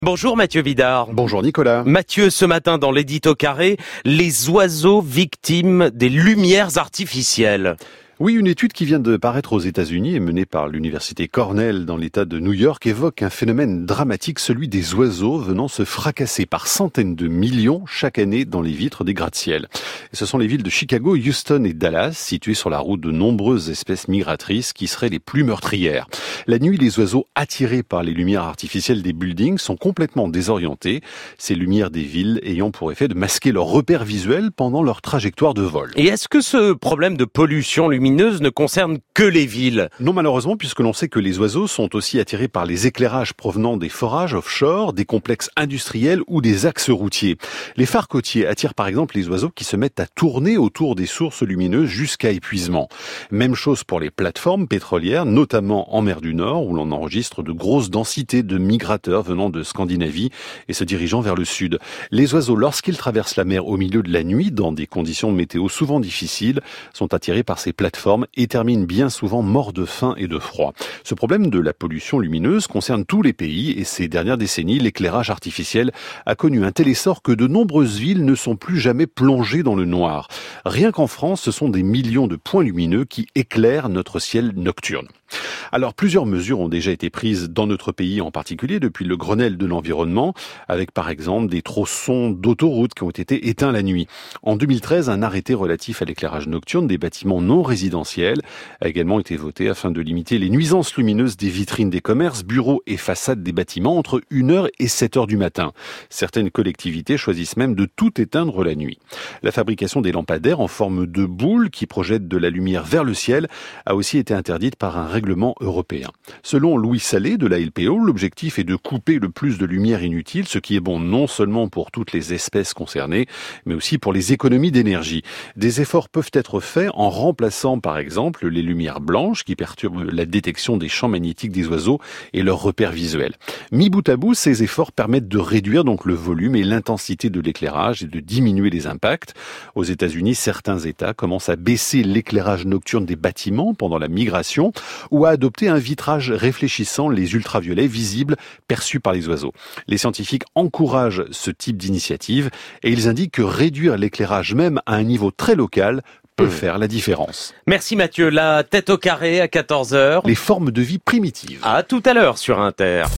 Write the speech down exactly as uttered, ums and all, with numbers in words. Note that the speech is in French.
Bonjour Mathieu Vidard. Bonjour Nicolas. Mathieu, ce matin dans l'édito carré, les oiseaux victimes des lumières artificielles. Oui, une étude qui vient de paraître aux États-Unis et menée par l'université Cornell dans l'État de New York évoque un phénomène dramatique, celui des oiseaux venant se fracasser par centaines de millions chaque année dans les vitres des gratte-ciel. Et ce sont les villes de Chicago, Houston et Dallas, situées sur la route de nombreuses espèces migratrices qui seraient les plus meurtrières. La nuit, les oiseaux attirés par les lumières artificielles des buildings sont complètement désorientés, ces lumières des villes ayant pour effet de masquer leurs repères visuels pendant leur trajectoire de vol. Et est-ce que ce problème de pollution lumineuse ne concerne que les villes? Non, malheureusement, puisque l'on sait que les oiseaux sont aussi attirés par les éclairages provenant des forages offshore, des complexes industriels ou des axes routiers. Les phares côtiers attirent par exemple les oiseaux qui se mettent à tourner autour des sources lumineuses jusqu'à épuisement. Même chose pour les plateformes pétrolières, notamment en mer du Nord, où l'on enregistre de grosses densités de migrateurs venant de Scandinavie et se dirigeant vers le sud. Les oiseaux, lorsqu'ils traversent la mer au milieu de la nuit, dans des conditions de météo souvent difficiles, sont attirés par ces plateformes et terminent bien souvent morts de faim et de froid. Ce problème de la pollution lumineuse concerne tous les pays et ces dernières décennies, l'éclairage artificiel a connu un tel essor que de nombreuses villes ne sont plus jamais plongées dans le noir. Rien qu'en France, ce sont des millions de points lumineux qui éclairent notre ciel nocturne. Alors, plusieurs mesures ont déjà été prises dans notre pays en particulier depuis le Grenelle de l'environnement, avec par exemple des tronçons d'autoroutes qui ont été éteints la nuit. En deux mille treize, un arrêté relatif à l'éclairage nocturne des bâtiments non résidentiels a également été voté afin de limiter les nuisances lumineuses des vitrines des commerces, bureaux et façades des bâtiments entre une heure et sept heures du matin. Certaines collectivités choisissent même de tout éteindre la nuit. La fabrication des lampadaires en forme de boule qui projettent de la lumière vers le ciel a aussi été interdite par un règlement européen. Selon Louis Salé de la L P O, l'objectif est de couper le plus de lumière inutile, ce qui est bon non seulement pour toutes les espèces concernées, mais aussi pour les économies d'énergie. Des efforts peuvent être faits en remplaçant par exemple les lumières blanches qui perturbent la détection des champs magnétiques des oiseaux et leurs repères visuels. Mis bout à bout, ces efforts permettent de réduire donc le volume et l'intensité de l'éclairage et de diminuer les impacts. Aux États-Unis, certains États commencent à baisser l'éclairage nocturne des bâtiments pendant la migration ou à adopter un vitrage réfléchissant les ultraviolets visibles perçus par les oiseaux. Les scientifiques encouragent ce type d'initiative et ils indiquent que réduire l'éclairage même à un niveau très local peut faire la différence. Merci Mathieu. La tête au carré à quatorze heures. Les formes de vie primitives. À tout à l'heure sur Inter.